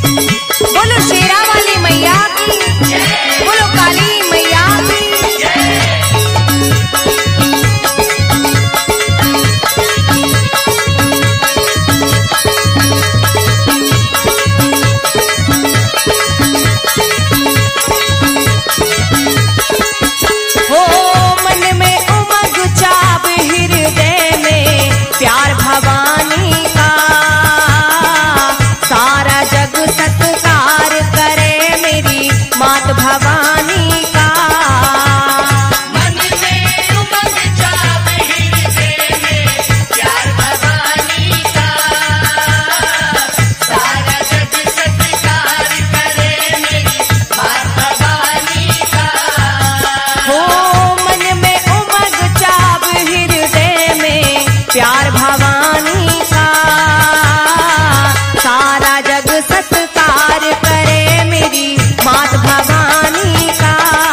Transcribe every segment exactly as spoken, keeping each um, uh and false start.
बोलो शेरा वाली मैया की, बोलो काली मैया की। हो मन में उमग चाव हृदय में प्यार भवानी का, सारा जग सत्कार करे मेरी मात भवानी का। मन में उमंग चाव हृदय में प्यार भवानी का, सारा जग सत्कार करे मेरी मात भवानी का। हो मन में उमग चाव हृदय में प्यार भवानी का, सारा जग सत्कार करे मेरी मात भवानी का।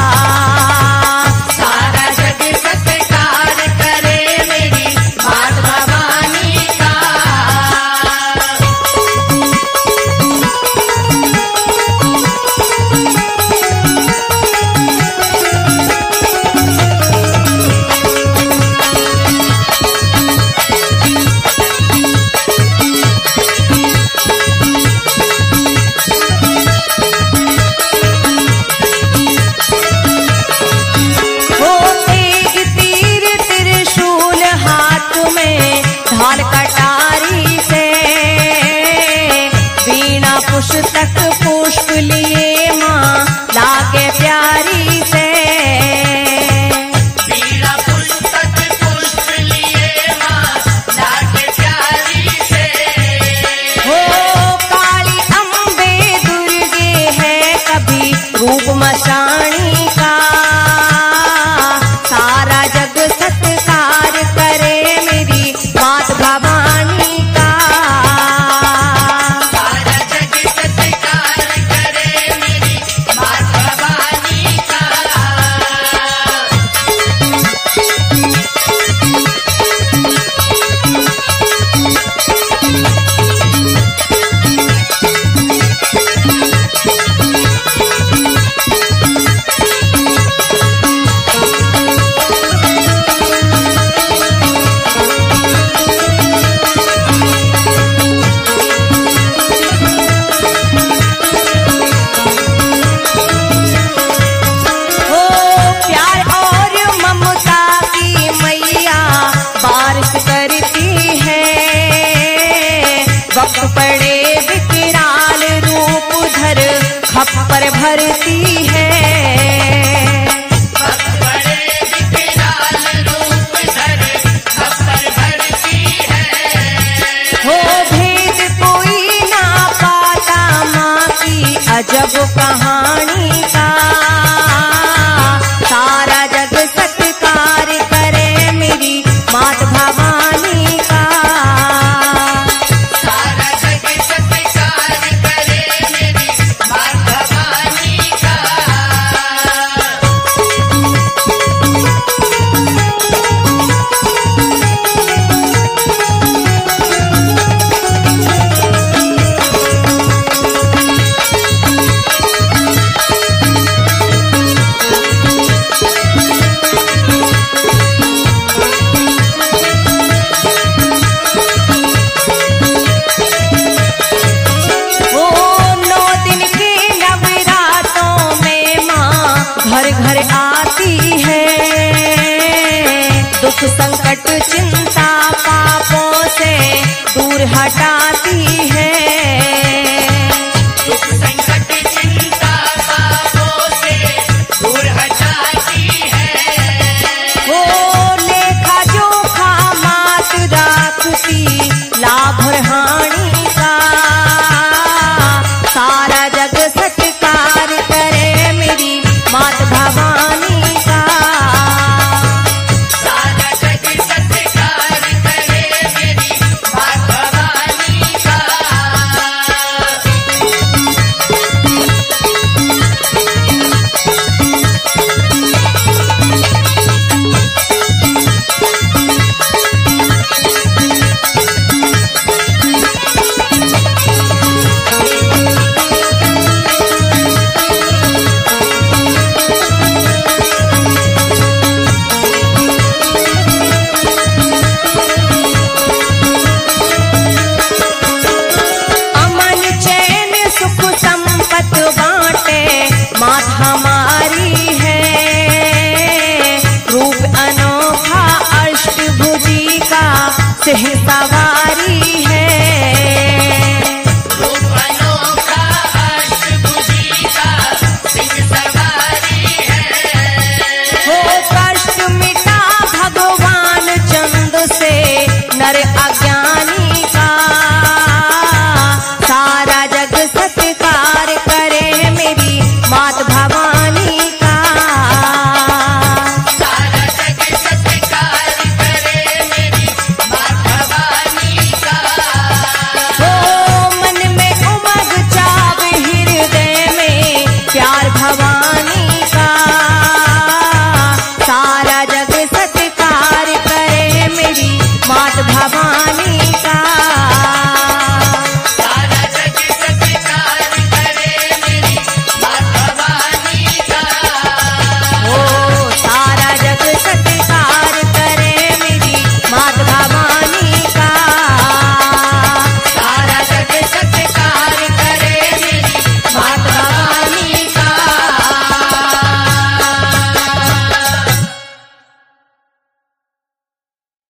सारा जग सत्कार करे मेरी मात भवानी का। हो तेग तीर त्रिशूल हाथ में ढाल कटारी से, वीणा पुस्तक पुष्प लिए माँ लागे प्यारी से। वीणा पुस्तक पुष्प लिए माँ लागे प्यारी से। हो काली अम्बे दुर्गे है कभी रूप मशानी का, सारा जग सत्कार करे मेरी मात भवानी का। सारा जग सत्कार करे मेरी मात भवानी का। हो प्यार और ममता की मैया बारिश करती है, वक्त पड़े विकराल रूप धर खप्पर भरती है। वक्त बड़े विकराल रूप धर खप्पर भरती है। हो भेद कोई ना पाता माँ की अजब कहानी का, सारा जग सत्कार करे मेरी मात भवानी का। सारा जग सत्कार करे मेरी मात भवानी का। हो नौ दिन के नवरातों में माँ घर घर आती है, दुख संकट चिंता पापों से दूर हटाती है। दुख संकट चिंता पापों से दूर हटाती है। हो लेखा जोखा मात राखती लाभ और हानि का, सारा जग सत्कार करे मेरी मात भवानी का। सारा जग सत्कार करे मेरी मात भवानी का। सिंह सवारी